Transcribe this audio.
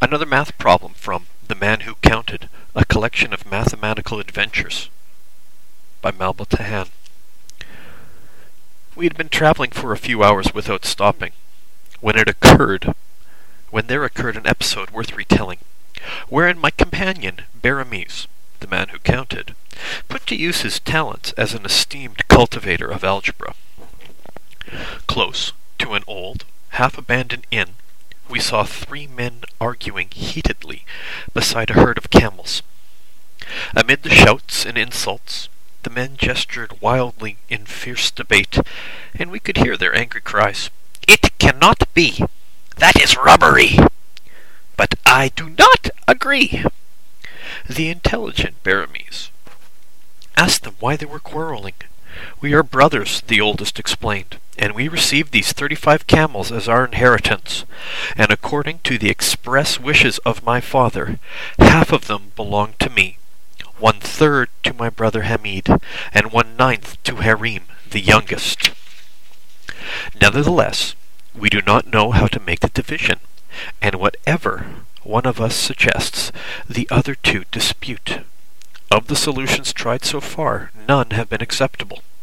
Another math problem from The Man Who Counted, a collection of mathematical adventures by Malba Tahan. We had been traveling for a few hours without stopping, when there occurred an episode worth retelling, wherein my companion, Baramis, the man who counted, put to use his talents as an esteemed cultivator of algebra. Close to an old, half-abandoned inn, we saw 3 men arguing heatedly beside a herd of camels. Amid the shouts and insults, the men gestured wildly in fierce debate, and we could hear their angry cries. "It cannot be! That is robbery!" "But I do not agree!" The intelligent Baramis asked them why they were quarreling. "We are brothers," the oldest explained, "and we received these 35 camels as our inheritance, and according to the express wishes of my father, half of them belong to me, 1/3 to my brother Hamid, and 1/9 to Harim, the youngest. Nevertheless, we do not know how to make the division, and whatever one of us suggests, the other 2 dispute. Of the solutions tried so far, none have been acceptable.